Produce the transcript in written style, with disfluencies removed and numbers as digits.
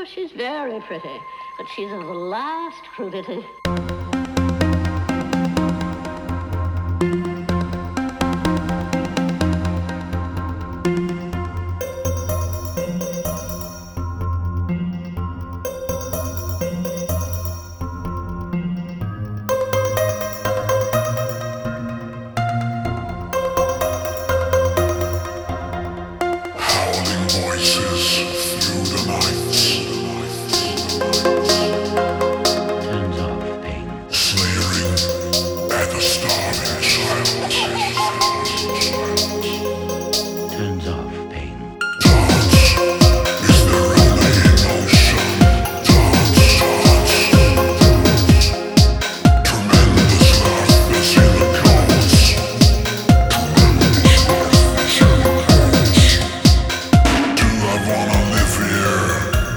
Oh, she's very pretty, but she's of the last crudity.